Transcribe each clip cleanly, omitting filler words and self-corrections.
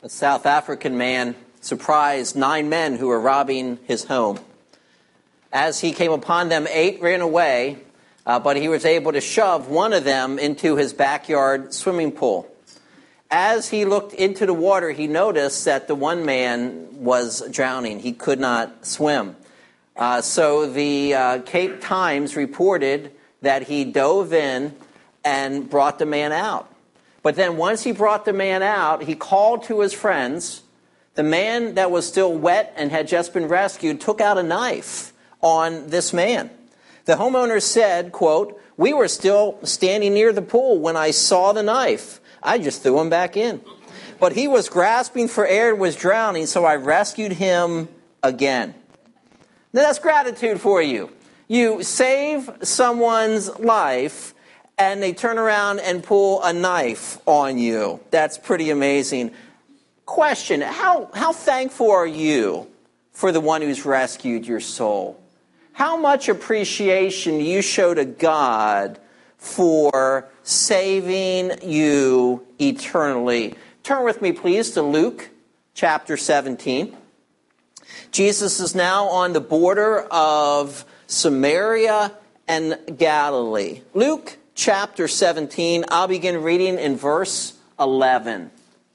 A South African man surprised 9 men who were robbing his home. As he came upon them, 8 ran away, but he was able to shove one of them into his backyard swimming pool. As he looked into the water, he noticed that the one man was drowning. He could not swim. So the Cape Times reported that he dove in and brought the man out. But then once he brought the man out, he called to his friends. The man that was still wet and had just been rescued took out a knife on this man. The homeowner said, quote, "We were still standing near the pool when I saw the knife. I just threw him back in. But he was grasping for air and was drowning, so I rescued him again." Now that's gratitude for you. You save someone's life, and they turn around and pull a knife on you. That's pretty amazing. Question, how thankful are you for the one who's rescued your soul? How much appreciation do you show to God for saving you eternally? Turn with me, please, to Luke chapter 17. Jesus is now on the border of Samaria and Galilee. Luke chapter 17, I'll begin reading in verse 11.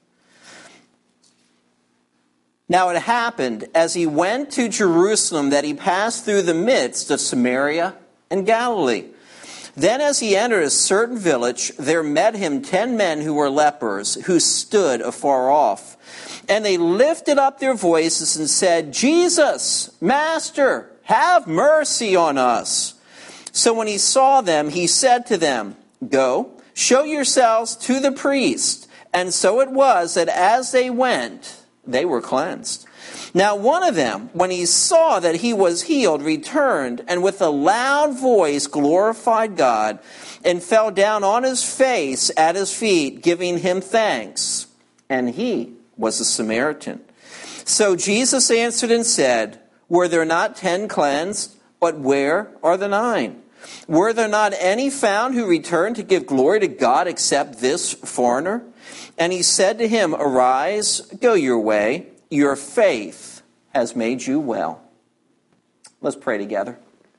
Now it happened, as he went to Jerusalem, that he passed through the midst of Samaria and Galilee. Then as he entered a certain village, there met him 10 men who were lepers, who stood afar off. And they lifted up their voices and said, "Jesus, Master, have mercy on us." So when he saw them, he said to them, "Go, show yourselves to the priest." And so it was that as they went, they were cleansed. Now one of them, when he saw that he was healed, returned, and with a loud voice glorified God, and fell down on his face at his feet, giving him thanks. And he was a Samaritan. So Jesus answered and said, "Were there not 10 cleansed? But where are the 9? Were there not any found who returned to give glory to God except this foreigner?" And he said to him, "Arise, go your way. Your faith has made you well." Let's pray together.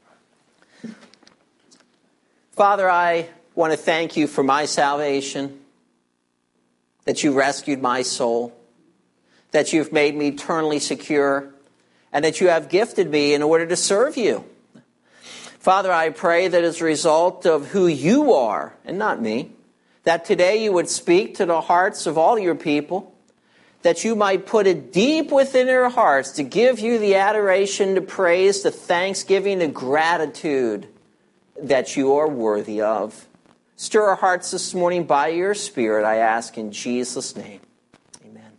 Father, I want to thank you for my salvation, that you rescued my soul, that you've made me eternally secure, and that you have gifted me in order to serve you. Father, I pray that as a result of who you are, and not me, that today you would speak to the hearts of all your people, that you might put it deep within their hearts to give you the adoration, the praise, the thanksgiving, the gratitude that you are worthy of. Stir our hearts this morning by your Spirit, I ask in Jesus' name. Amen.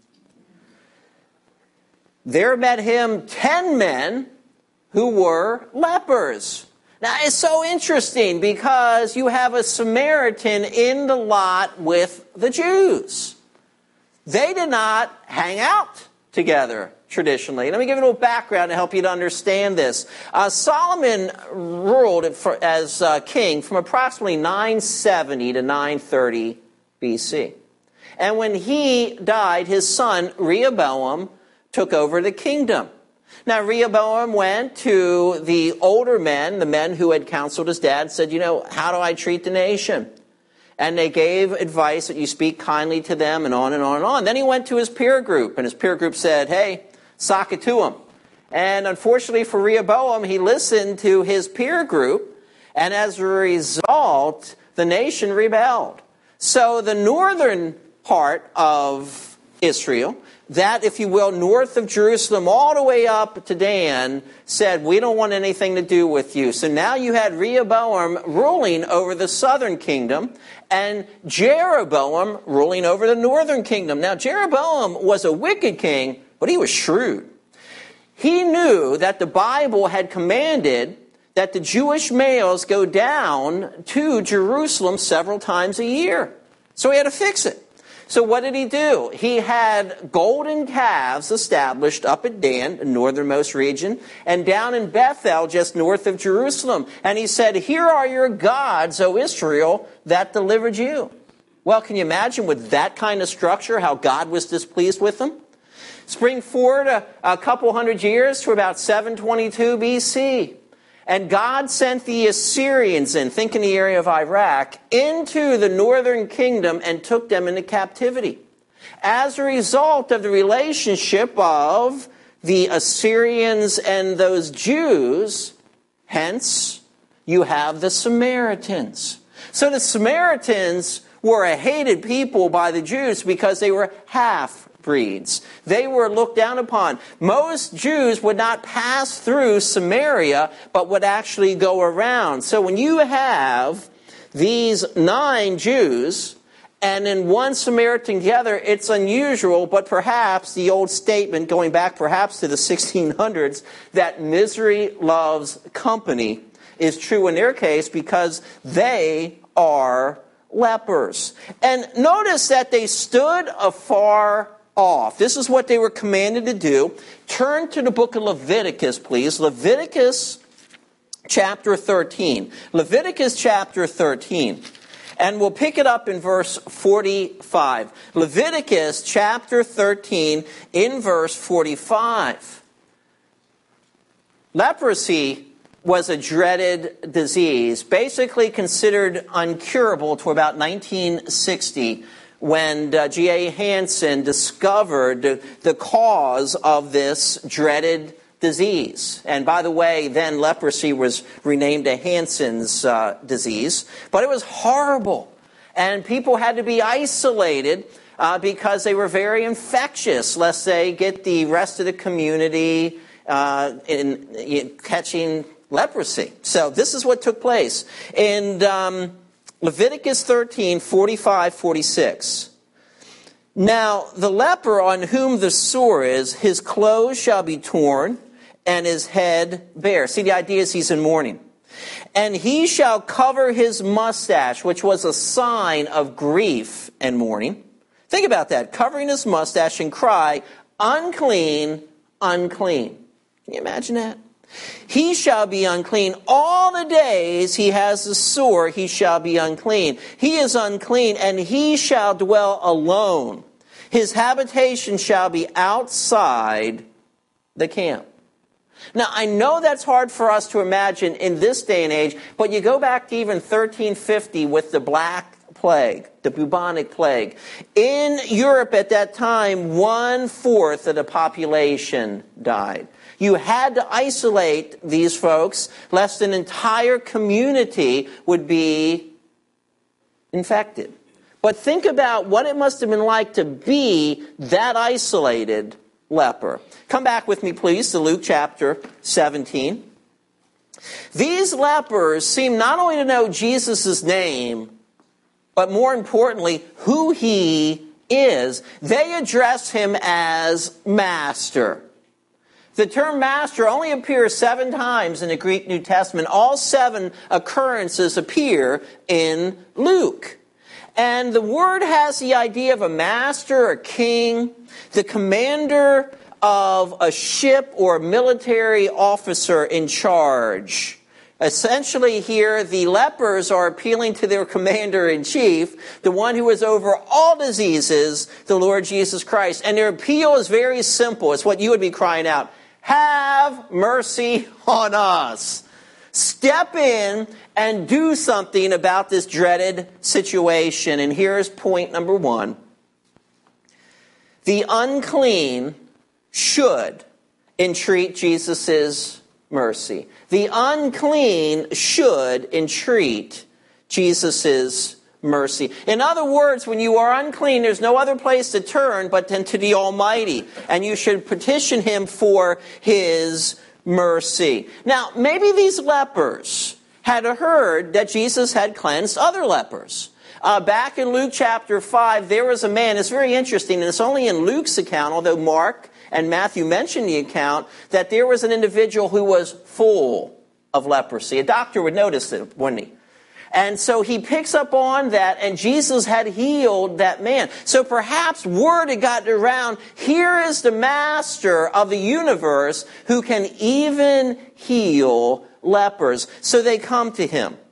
There met him 10 men who were lepers. Now, it's so interesting because you have a Samaritan in the lot with the Jews. They did not hang out together traditionally. Let me give you a little background to help you to understand this. Solomon ruled as king from approximately 970 to 930 BC. And when he died, his son Rehoboam took over the kingdom. Now, Rehoboam went to the older men, the men who had counseled his dad, said, how do I treat the nation? And they gave advice that you speak kindly to them and on and on and on. Then he went to his peer group, and his peer group said, hey, sock it to him. And unfortunately for Rehoboam, he listened to his peer group, and as a result, the nation rebelled. So the northern part of Israel, that, if you will, north of Jerusalem, all the way up to Dan, said, we don't want anything to do with you. So now you had Rehoboam ruling over the southern kingdom, and Jeroboam ruling over the northern kingdom. Now, Jeroboam was a wicked king, but he was shrewd. He knew that the Bible had commanded that the Jewish males go down to Jerusalem several times a year. So he had to fix it. So what did he do? He had golden calves established up at Dan, the northernmost region, and down in Bethel, just north of Jerusalem. And he said, here are your gods, O Israel, that delivered you. Well, can you imagine with that kind of structure how God was displeased with them? Spring forward a couple hundred years to about 722 BC. And God sent the Assyrians in, think in the area of Iraq, into the northern kingdom and took them into captivity. As a result of the relationship of the Assyrians and those Jews, hence, you have the Samaritans. So the Samaritans were a hated people by the Jews because they were half-breeds. They were looked down upon. Most Jews would not pass through Samaria, but would actually go around. So when you have these 9 Jews and in one Samaritan together, it's unusual, but perhaps the old statement, going back perhaps to the 1600s, that misery loves company, is true in their case because they are lepers. And notice that they stood afar off. This is what they were commanded to do. Turn to the book of Leviticus, please. Leviticus chapter 13. Leviticus chapter 13. And we'll pick it up in verse 45. Leviticus chapter 13 in verse 45. Leprosy was a dreaded disease, basically considered uncurable to about 1960, when G.A. Hansen discovered the cause of this dreaded disease. And by the way, then leprosy was renamed a Hansen's disease. But it was horrible. And people had to be isolated because they were very infectious, lest they get the rest of the community in catching leprosy. So this is what took place. In Leviticus 13, 45, 46. Now, the leper on whom the sore is, his clothes shall be torn, and his head bare. See, the idea is he's in mourning. And he shall cover his mustache, which was a sign of grief and mourning. Think about that. Covering his mustache and cry, unclean, unclean. Can you imagine that? He shall be unclean. All the days he has the sore, he shall be unclean. He is unclean, and he shall dwell alone. His habitation shall be outside the camp. Now, I know that's hard for us to imagine in this day and age, but you go back to even 1350 with the Black Plague, the bubonic plague. In Europe at that time, 1/4 of the population died. You had to isolate these folks, lest an entire community would be infected. But think about what it must have been like to be that isolated leper. Come back with me, please, to Luke chapter 17. These lepers seem not only to know Jesus' name, but more importantly, who he is. They address him as Master. The term master only appears 7 times in the Greek New Testament. All 7 occurrences appear in Luke. And the word has the idea of a master, a king, the commander of a ship or a military officer in charge. Essentially here, the lepers are appealing to their commander-in-chief, the one who is over all diseases, the Lord Jesus Christ. And their appeal is very simple. It's what you would be crying out. Have mercy on us. Step in and do something about this dreaded situation. And here's point number 1. The unclean should entreat Jesus' mercy. The unclean should entreat Jesus' mercy. In other words, when you are unclean, there's no other place to turn but then to the Almighty. And you should petition him for his mercy. Now, maybe these lepers had heard that Jesus had cleansed other lepers. Back in Luke chapter 5, there was a man, it's very interesting, and it's only in Luke's account, although Mark and Matthew mention the account, that there was an individual who was full of leprosy. A doctor would notice it, wouldn't he? And so he picks up on that, and Jesus had healed that man. So perhaps word had gotten around, here is the master of the universe who can even heal lepers. So they come to him.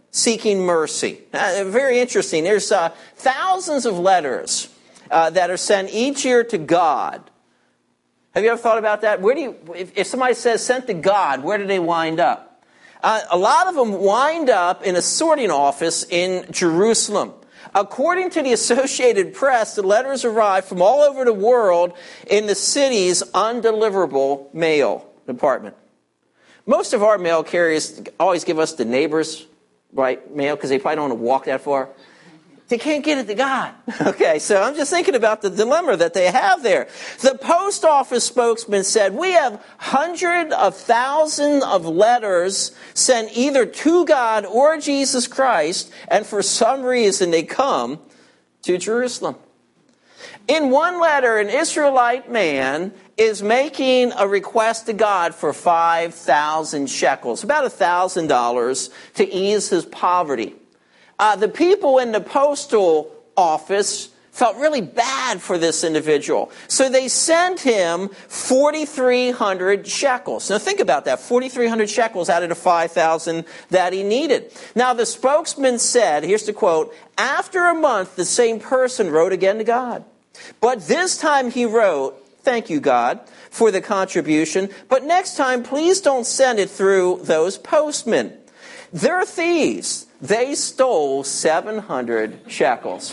seeking mercy. Very interesting. There's thousands of letters that are sent each year to God. Have you ever thought about that? If somebody says sent to God, where do they wind up? A lot of them wind up in a sorting office in Jerusalem. According to the Associated Press, the letters arrive from all over the world in the city's undeliverable mail department. Most of our mail carriers always give us the neighbors' mail because they probably don't want to walk that far. They can't get it to God. Okay, so I'm just thinking about the dilemma that they have there. The post office spokesman said, we have hundreds of thousands of letters sent either to God or Jesus Christ, and for some reason they come to Jerusalem. In one letter, an Israelite man is making a request to God for 5,000 shekels, about $1,000, to ease his poverty. The people in the postal office felt really bad for this individual. So they sent him 4,300 shekels. Now think about that, 4,300 shekels out of the 5,000 that he needed. Now the spokesman said, here's the quote, after a month the same person wrote again to God. But this time he wrote, thank you, God, for the contribution, but next time please don't send it through those postmen. They're thieves. They stole 700 shekels.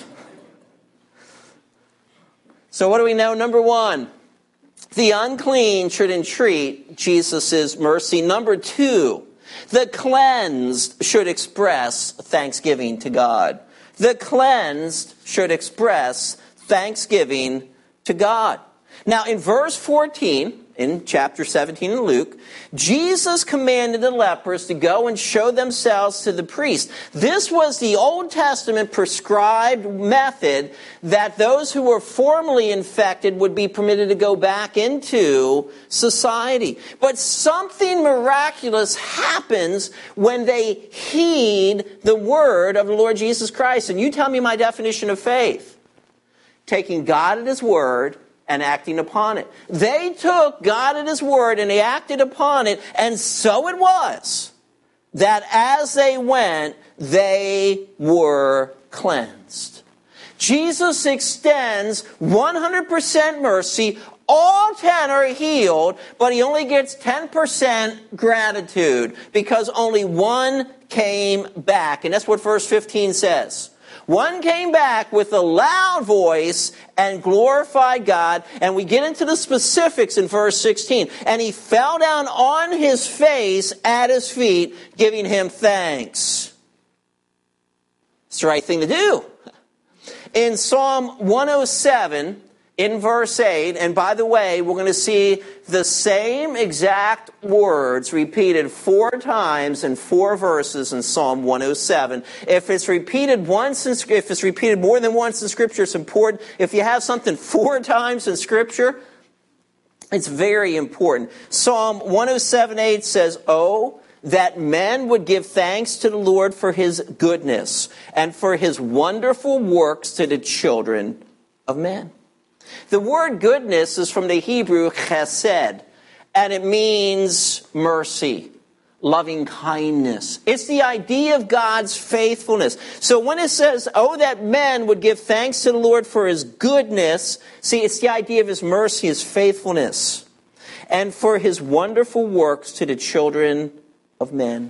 So what do we know? Number one, the unclean should entreat Jesus' mercy. Number two, the cleansed should express thanksgiving to God. The cleansed should express thanksgiving to God. Now in verse 14, in chapter 17 in Luke, Jesus commanded the lepers to go and show themselves to the priest. This was the Old Testament prescribed method that those who were formerly infected would be permitted to go back into society. But something miraculous happens when they heed the word of the Lord Jesus Christ. And you tell me my definition of faith. Taking God at His word and acting upon it. They took God at His word and they acted upon it, and so it was that as they went, they were cleansed. Jesus extends 100% mercy. All 10 are healed, but He only gets 10% gratitude because only one came back. And that's what verse 15 says. One came back with a loud voice and glorified God. And we get into the specifics in verse 16. And he fell down on his face at His feet, giving Him thanks. It's the right thing to do. In Psalm 107, in verse 8, and by the way, we're going to see the same exact words repeated 4 times in 4 verses in Psalm 107. If it's repeated more than once in Scripture, it's important. If you have something 4 times in Scripture, it's very important. Psalm 107:8 says, "Oh, that men would give thanks to the Lord for His goodness and for His wonderful works to the children of men." The word goodness is from the Hebrew chesed, and it means mercy, loving kindness. It's the idea of God's faithfulness. So when it says, oh, that men would give thanks to the Lord for His goodness, see, it's the idea of His mercy, His faithfulness, and for His wonderful works to the children of men.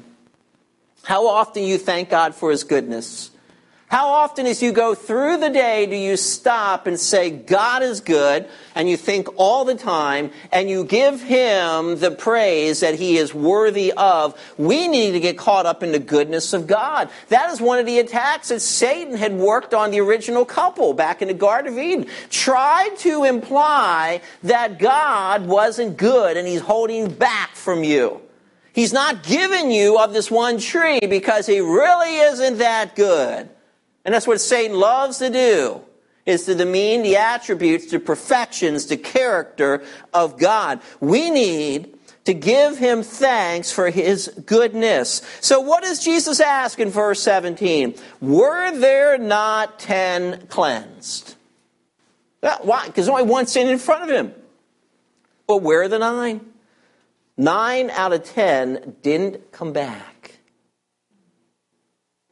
How often you thank God for His goodness? How often as you go through the day do you stop and say, God is good, and you think all the time, and you give Him the praise that He is worthy of? We need to get caught up in the goodness of God. That is one of the attacks that Satan had worked on the original couple back in the Garden of Eden. Tried to imply that God wasn't good and He's holding back from you. He's not giving you of this one tree because He really isn't that good. And that's what Satan loves to do, is to demean the attributes, the perfections, the character of God. We need to give Him thanks for His goodness. So what does Jesus ask in verse 17? Were there not 10 cleansed? Well, why? Because only one sin in front of Him. But where are the 9? 9 out of 10 didn't come back.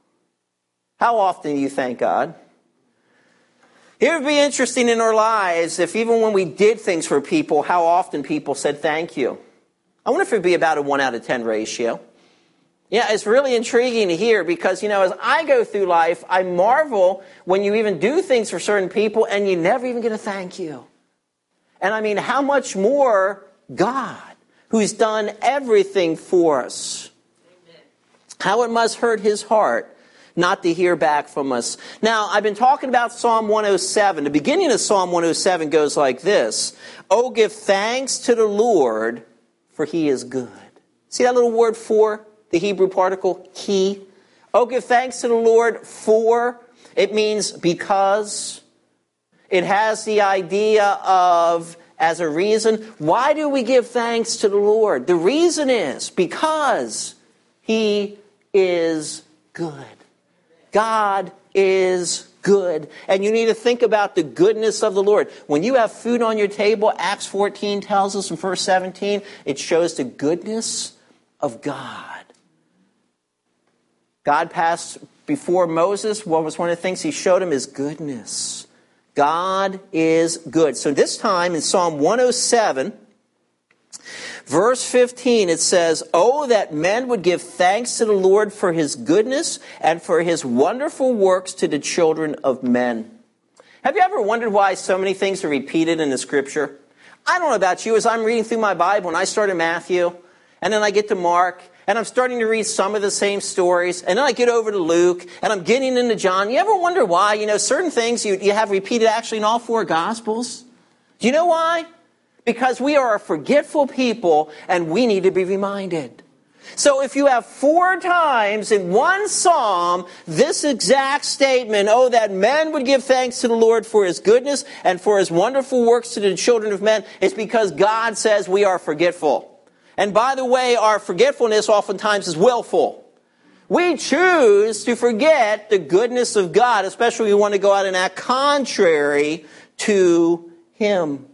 How often do you thank God? It would be interesting in our lives if even when we did things for people, how often people said thank you. I wonder if it would be about a 1 out of 10 ratio. Yeah, it's really intriguing to hear because, as I go through life, I marvel when you even do things for certain people and you never even get a thank you. And I mean, how much more God, who's done everything for us. Amen. How it must hurt his heart not to hear back from us. Now, I've been talking about Psalm 107. The beginning of Psalm 107 goes like this. Oh, give thanks to the Lord, for he is good. See that little word for, the Hebrew particle, he? Oh, give thanks to the Lord for. It means because. It has the idea of as a reason. Why do we give thanks to the Lord? The reason is because he is good. God is good. And you need to think about the goodness of the Lord. When you have food on your table, Acts 14 tells us in verse 17, it shows the goodness of God. God passed before Moses. What was one of the things he showed him? His goodness. God is good. So this time in Psalm 107, verse 15, it says, oh, that men would give thanks to the Lord for his goodness and for his wonderful works to the children of men. Have you ever wondered why so many things are repeated in the scripture? I don't know about you, as I'm reading through my Bible, and I start in Matthew, and then I get to Mark, and I'm starting to read some of the same stories, and then I get over to Luke, and I'm getting into John. You ever wonder why, certain things you have repeated actually in all 4 Gospels? Do you know why? Because we are a forgetful people, and we need to be reminded. So if you have 4 times in one psalm this exact statement, oh, that men would give thanks to the Lord for his goodness and for his wonderful works to the children of men, it's because God says we are forgetful. And by the way, our forgetfulness oftentimes is willful. We choose to forget the goodness of God, especially when we want to go out and act contrary to him.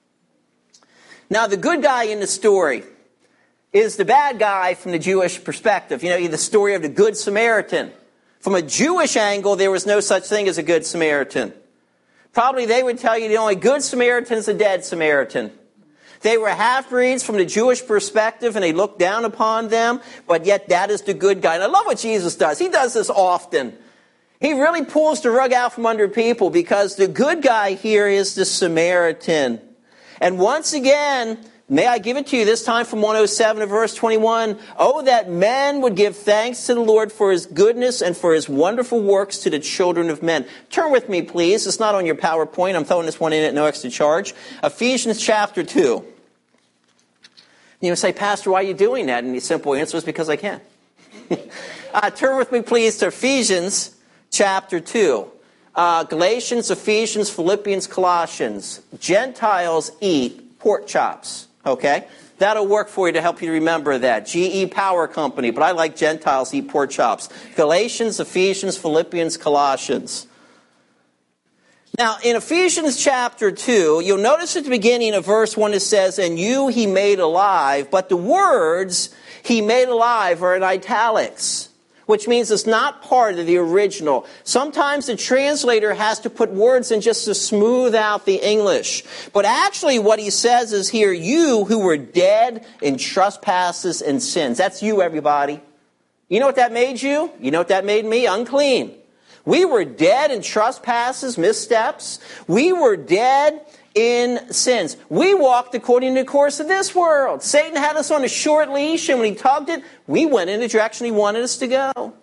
Now, the good guy in the story is the bad guy from the Jewish perspective. The story of the Good Samaritan. From a Jewish angle, there was no such thing as a Good Samaritan. Probably they would tell you the only Good Samaritan is a dead Samaritan. They were half-breeds from the Jewish perspective, and they looked down upon them, but yet that is the good guy. And I love what Jesus does. He does this often. He really pulls the rug out from under people because the good guy here is the Samaritan. And once again, may I give it to you this time from 107 to verse 21. Oh, that men would give thanks to the Lord for his goodness and for his wonderful works to the children of men. Turn with me, please. It's not on your PowerPoint. I'm throwing this one in at no extra charge. Ephesians chapter 2. You say, Pastor, why are you doing that? And the simple answer is because I can. Turn with me, please, to Ephesians chapter 2. Galatians, Ephesians, Philippians, Colossians. Gentiles eat pork chops. Okay? That'll work for you to help you remember that. GE Power Company, but I like Gentiles eat pork chops. Galatians, Ephesians, Philippians, Colossians. Now, in Ephesians chapter 2, you'll notice at the beginning of verse 1 it says, and you he made alive, but the words he made alive are in italics, which means it's not part of the original. Sometimes the translator has to put words in just to smooth out the English. But actually what he says is here, you who were dead in trespasses and sins. That's you, everybody. You know what that made you? You know what that made me? Unclean. We were dead in trespasses, missteps. We were dead in sins. We walked according to the course of this world. Satan had us on a short leash, and when he tugged it, we went in the direction he wanted us to go.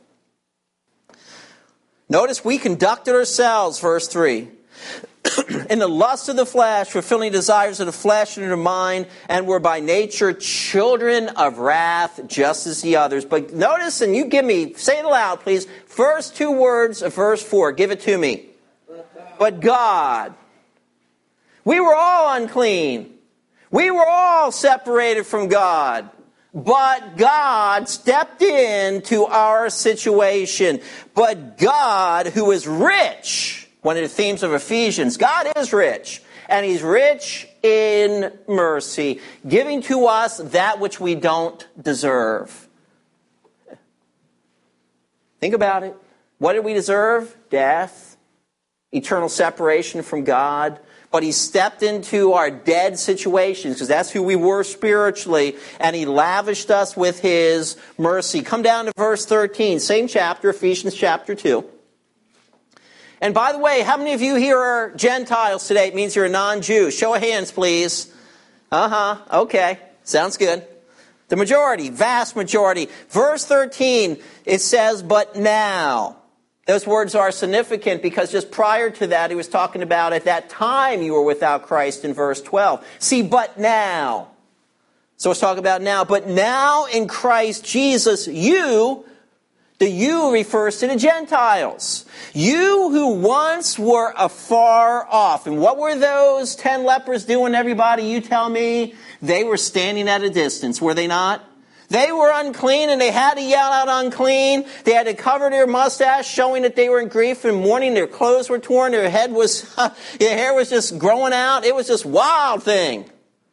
Notice we conducted ourselves, verse 3, in the lust of the flesh, fulfilling desires of the flesh and of the mind, and were by nature children of wrath, just as the others. But notice, and you give me, say it aloud, please, first 2 words of verse 4. Give it to me. But God. We were all unclean. We were all separated from God. But God stepped into our situation. But God, who is rich, one of the themes of Ephesians, God is rich. And he's rich in mercy, giving to us that which we don't deserve. Think about it. What did we deserve? Death, eternal separation from God. But he stepped into our dead situations, because that's who we were spiritually, and he lavished us with his mercy. Come down to verse 13, same chapter, Ephesians chapter 2. And by the way, how many of you here are Gentiles today? It means you're a non-Jew. Show of hands, please. Okay. Sounds good. The majority, vast majority. Verse 13, it says, but now. Those words are significant because just prior to that, he was talking about at that time you were without Christ in verse 12. See, but now. So let's talk about now. But now in Christ Jesus, you, the you refers to the Gentiles. You who once were afar off. And what were those 10 lepers doing, everybody? You tell me. They were standing at a distance, were they not? They were unclean and they had to yell out unclean. They had to cover their mustache, showing that they were in grief and mourning. Their clothes were torn. Their hair was just growing out. It was just a wild thing.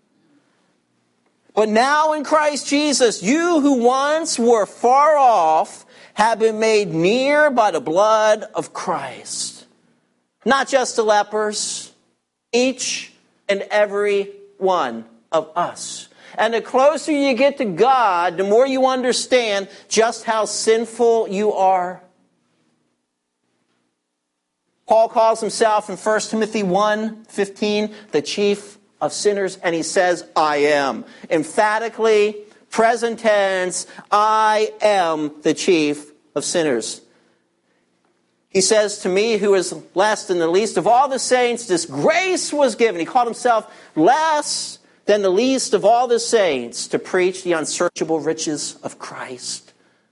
But now in Christ Jesus, you who once were far off have been made near by the blood of Christ. Not just the lepers, each and every one of us. And the closer you get to God, the more you understand just how sinful you are. Paul calls himself in 1 Timothy 1:15 the chief of sinners, and he says, I am. Emphatically, present tense, I am the chief of sinners. He says to me, who is less than the least of all the saints, this grace was given. He called himself less than the least of all the saints to preach the unsearchable riches of Christ.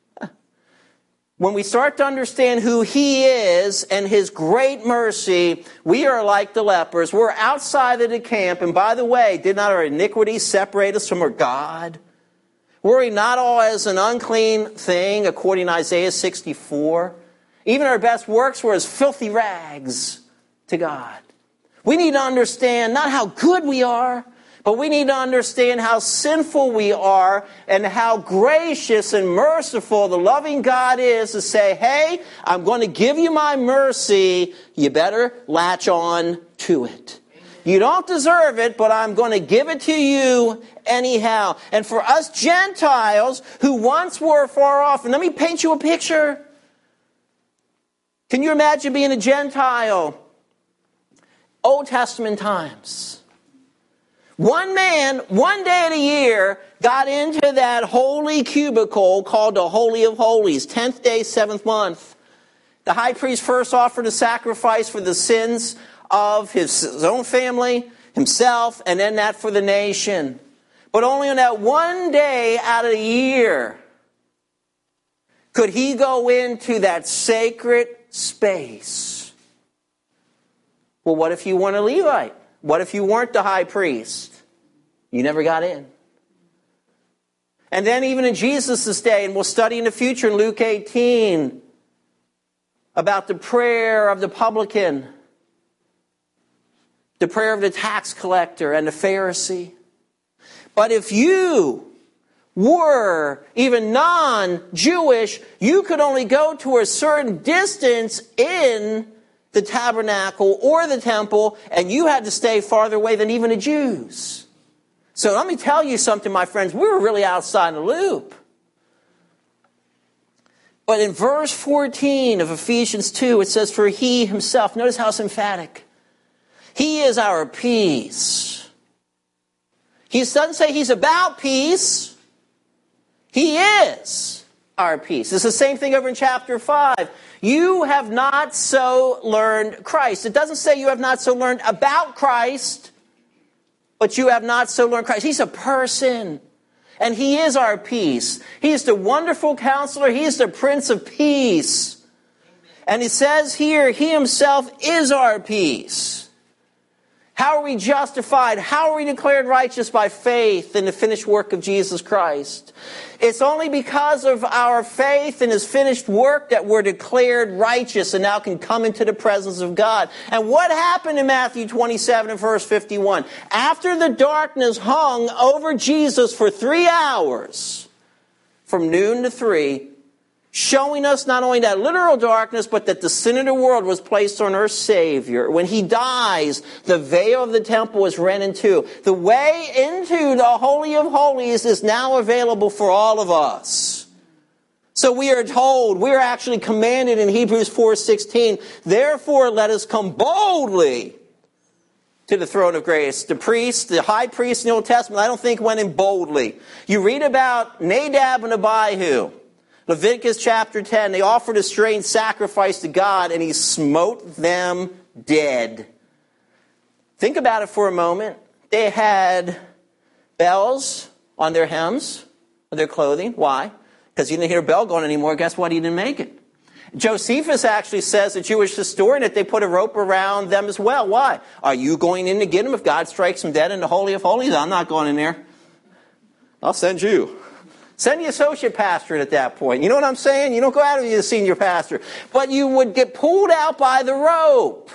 When we start to understand who he is and his great mercy, we are like the lepers. We're outside of the camp. And by the way, did not our iniquities separate us from our God? Were we not all as an unclean thing, according to Isaiah 64? Even our best works were as filthy rags to God. We need to understand not how good we are, but we need to understand how sinful we are and how gracious and merciful the loving God is to say, hey, I'm going to give you my mercy. You better latch on to it. You don't deserve it, but I'm going to give it to you anyhow. And for us Gentiles who once were far off, and let me paint you a picture. Can you imagine being a Gentile? Old Testament times. One man, one day of the year, got into that holy cubicle called the Holy of Holies, 10th day, 7th month. The high priest first offered a sacrifice for the sins of his own family, himself, and then that for the nation. But only on that one day out of the year could he go into that sacred space. Well, what if you weren't a Levite? What if you weren't the high priest? You never got in. And then even in Jesus' day, and we'll study in the future in Luke 18 about the prayer of the publican, the prayer of the tax collector and the Pharisee. But if you were even non-Jewish, you could only go to a certain distance in the tabernacle or the temple, and you had to stay farther away than even the Jews. So let me tell you something, my friends. We were really outside the loop. But in verse 14 of Ephesians 2, it says, for he himself, notice how it's emphatic. He is our peace. He doesn't say he's about peace. He is our peace. It's the same thing over in chapter 5. You have not so learned Christ. It doesn't say you have not so learned about Christ, but you have not so learned Christ. He's a person, and he is our peace. He is the wonderful counselor. He is the Prince of Peace. And it says here, he himself is our peace. How are we justified? How are we declared righteous? By faith in the finished work of Jesus Christ. It's only because of our faith in his finished work that we're declared righteous and now can come into the presence of God. And what happened in Matthew 27 and verse 51? After the darkness hung over Jesus for 3 hours, from noon to 3, showing us not only that literal darkness, but that the sin of the world was placed on our Savior. When he dies, the veil of the temple is rent in two. The way into the Holy of Holies is now available for all of us. So we are told, we are actually commanded in Hebrews 4:16, therefore let us come boldly to the throne of grace. The priest, the high priest in the Old Testament, I don't think went in boldly. You read about Nadab and Abihu. Leviticus chapter 10, they offered a strange sacrifice to God and he smote them dead. Think about it for a moment. They had bells on their hems, on their clothing. Why? Because you didn't hear a bell going anymore. Guess what? He didn't make it. Josephus actually says, a Jewish historian, that they put a rope around them as well. Why? Are you going in to get him if God strikes him dead in the Holy of Holies? I'm not going in there. I'll send you. Send the associate pastor at that point. You know what I'm saying? You don't go out and be the senior pastor. But you would get pulled out by the rope.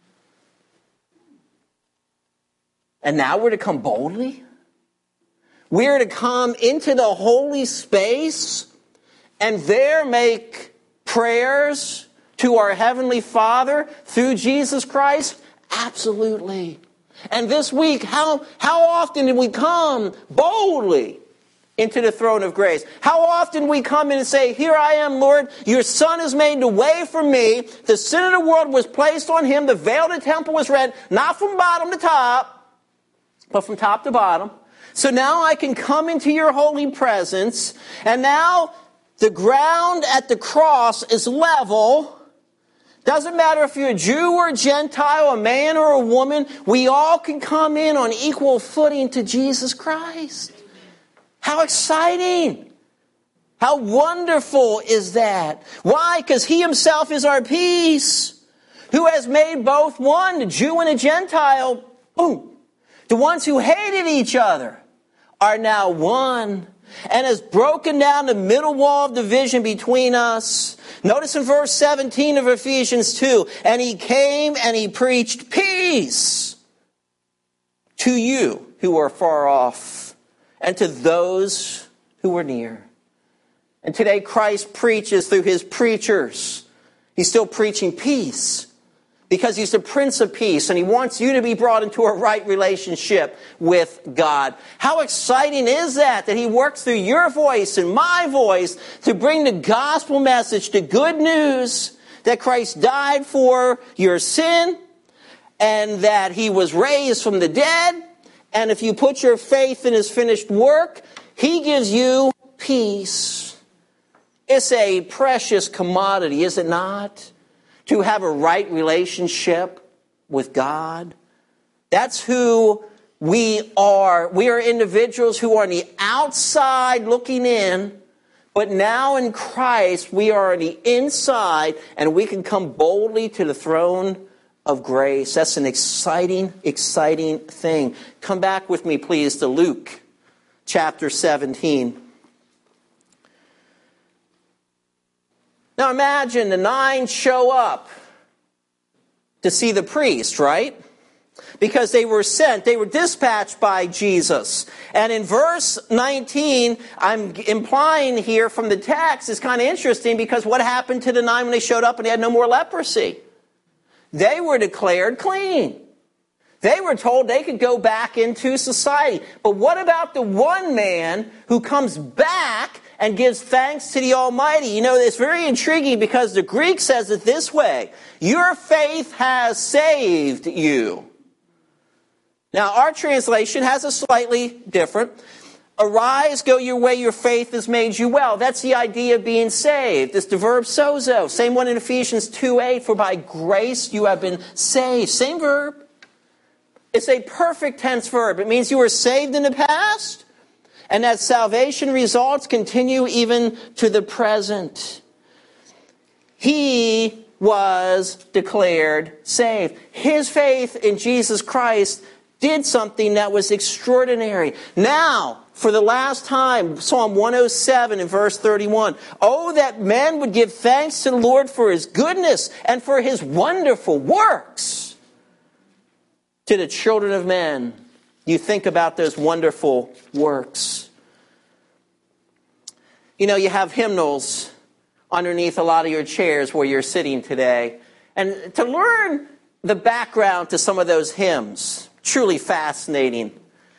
And now we're to come boldly? We're to come into the holy space and there make prayers to our Heavenly Father through Jesus Christ? Absolutely. And this week, how often did we come boldly into the throne of grace? How often we come in and say, here I am, Lord, your Son has made the way for me. The sin of the world was placed on him. The veil of the temple was rent, not from bottom to top, but from top to bottom. So now I can come into your holy presence, and now the ground at the cross is level. Doesn't matter if you're a Jew or a Gentile, a man or a woman, we all can come in on equal footing to Jesus Christ. How exciting! How wonderful is that? Why? Because he himself is our peace, who has made both one, the Jew and the Gentile. Boom! The ones who hated each other are now one, and has broken down the middle wall of division between us. Notice in verse 17 of Ephesians 2, and he came and he preached peace to you who are far off, and to those who were near. And today Christ preaches through his preachers. He's still preaching peace, because he's the Prince of Peace, and he wants you to be brought into a right relationship with God. How exciting is that he works through your voice and my voice to bring the gospel message, the good news that Christ died for your sin, and that he was raised from the dead. And if you put your faith in his finished work, he gives you peace. It's a precious commodity, is it not? To have a right relationship with God. That's who we are. We are individuals who are on the outside looking in, but now in Christ we are on the inside, and we can come boldly to the throne of grace. That's an exciting, exciting thing. Come back with me, please, to Luke chapter 17. Now imagine the 9 show up to see the priest, right? Because they were sent, they were dispatched by Jesus. And in verse 19, I'm implying here from the text, is kind of interesting, because what happened to the 9 when they showed up and they had no more leprosy? They were declared clean. They were told they could go back into society. But what about the one man who comes back and gives thanks to the Almighty? You know, it's very intriguing, because the Greek says it this way: your faith has saved you. Now, our translation has a slightly different. Arise, go your way, your faith has made you well. That's the idea of being saved. It's the verb sozo. Same one in Ephesians 2:8, for by grace you have been saved. Same verb. It's a perfect tense verb. It means you were saved in the past, and that salvation results continue even to the present. He was declared saved. His faith in Jesus Christ did something that was extraordinary. Now, for the last time, Psalm 107 and verse 31. Oh, that men would give thanks to the Lord for his goodness and for his wonderful works to the children of men. You think about those wonderful works. You know, you have hymnals underneath a lot of your chairs where you're sitting today. And to learn the background to some of those hymns, truly fascinating.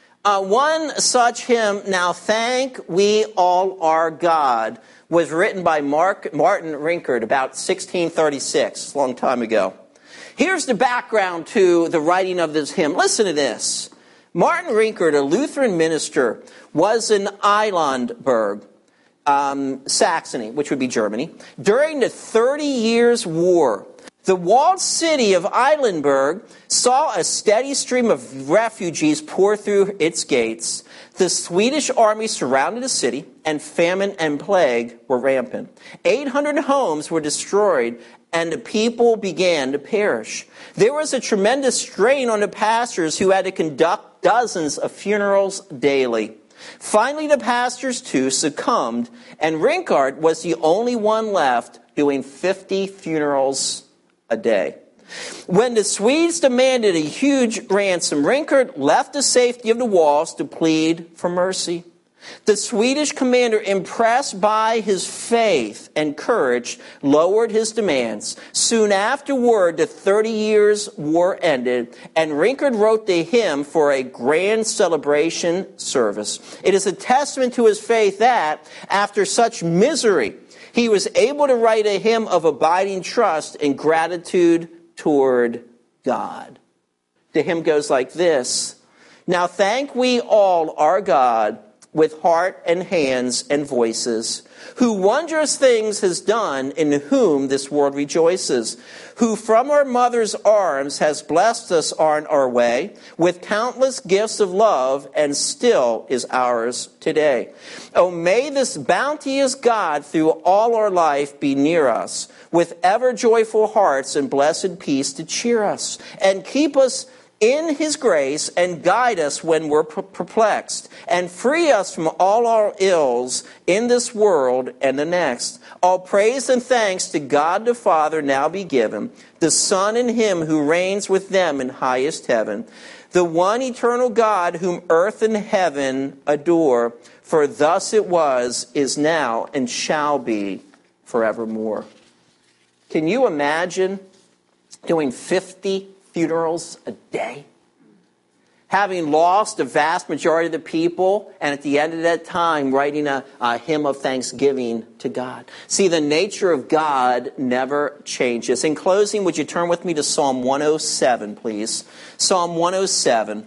One such hymn, Now Thank We All Our God, was written by Martin Rinkart about 1636, a long time ago. Here's the background to the writing of this hymn. Listen to this. Martin Rinkart, a Lutheran minister, was in Eilenburg, Saxony, which would be Germany, during the 30 Years' War. The walled city of Eilenburg saw a steady stream of refugees pour through its gates. The Swedish army surrounded the city, and famine and plague were rampant. 800 homes were destroyed, and the people began to perish. There was a tremendous strain on the pastors who had to conduct dozens of funerals daily. Finally, the pastors too succumbed, and Rinkart was the only one left doing 50 funerals a day. When the Swedes demanded a huge ransom, Rinkart left the safety of the walls to plead for mercy. The Swedish commander, impressed by his faith and courage, lowered his demands. Soon afterward, the 30 Years' War ended, and Rinkart wrote the hymn for a grand celebration service. It is a testament to his faith that, after such misery, he was able to write a hymn of abiding trust and gratitude toward God. The hymn goes like this. Now thank we all our God with heart and hands and voices, who wondrous things has done, in whom this world rejoices, who from our mother's arms has blessed us on our way with countless gifts of love, and still is ours today. Oh, may this bounteous God through all our life be near us, with ever joyful hearts and blessed peace to cheer us, and keep us in his grace, and guide us when we're perplexed, and free us from all our ills in this world and the next. All praise and thanks to God the Father now be given, the Son and him who reigns with them in highest heaven, the one eternal God whom earth and heaven adore, for thus it was, is now, and shall be forevermore. Can you imagine doing 50 funerals a day? Having lost the vast majority of the people, and at the end of that time, writing a hymn of thanksgiving to God. See, the nature of God never changes. In closing, would you turn with me to Psalm 107, please? Psalm 107.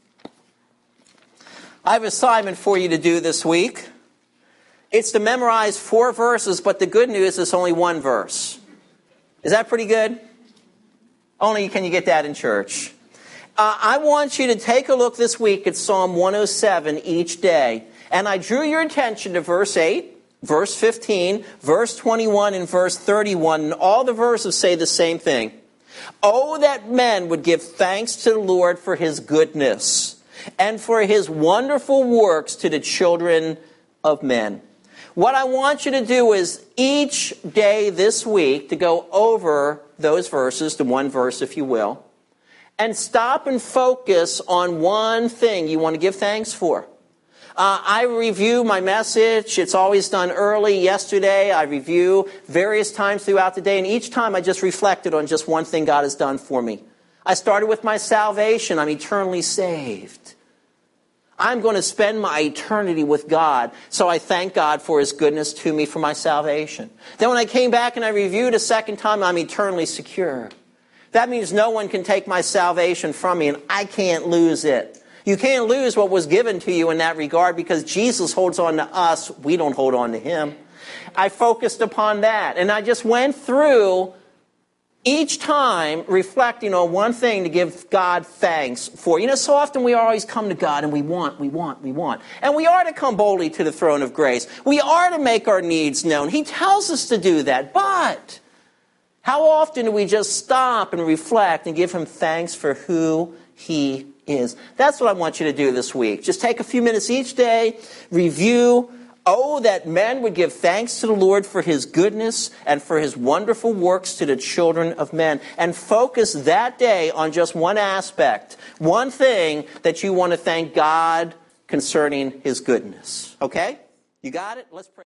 I have an assignment for you to do this week. It's to memorize 4 verses, but the good news is only 1 verse. Is that pretty good? Only can you get that in church. I want you to take a look this week at Psalm 107 each day. And I drew your attention to verse 8, verse 15, verse 21, and verse 31. And all the verses say the same thing. Oh, that men would give thanks to the Lord for his goodness, and for his wonderful works to the children of men. What I want you to do is each day this week to go over those verses, to 1 verse if you will, and stop and focus on one thing you want to give thanks for. I review my message. It's always done early. Yesterday, I review various times throughout the day, and each time I just reflected on just one thing God has done for me. I started with my salvation. I'm eternally saved. I'm going to spend my eternity with God, so I thank God for his goodness to me for my salvation. Then when I came back and I reviewed a second time, I'm eternally secure. That means no one can take my salvation from me, and I can't lose it. You can't lose what was given to you in that regard, because Jesus holds on to us. We don't hold on to him. I focused upon that, and I just went through each time reflecting on one thing to give God thanks for. You know, so often we always come to God and we want. And we are to come boldly to the throne of grace. We are to make our needs known. He tells us to do that. But how often do we just stop and reflect and give him thanks for who he is? That's what I want you to do this week. Just take a few minutes each day, review. Oh, that men would give thanks to the Lord for his goodness and for his wonderful works to the children of men. And focus that day on just one aspect, one thing that you want to thank God concerning his goodness. Okay? You got it? Let's pray.